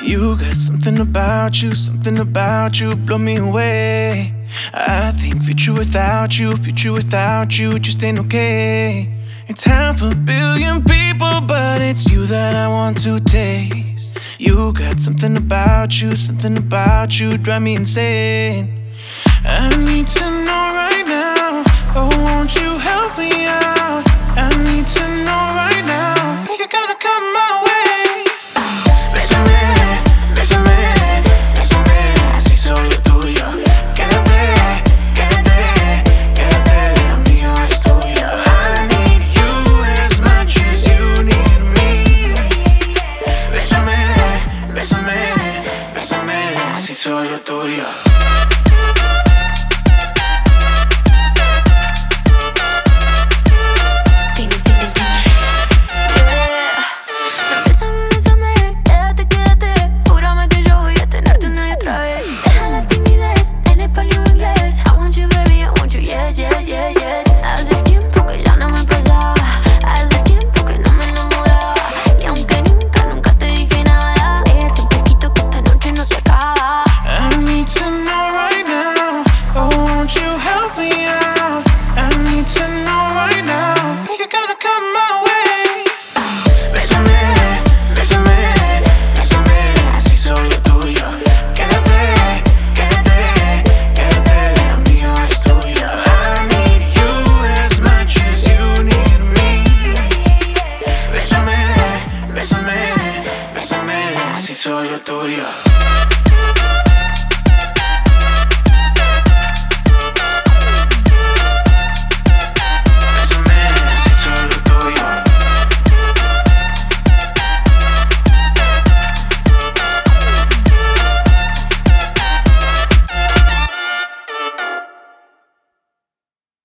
You got something about you, blow me away. I think future without you just ain't okay. It's 500 million people, but it's you that I want to taste. You got something about you, drive me insane. I need to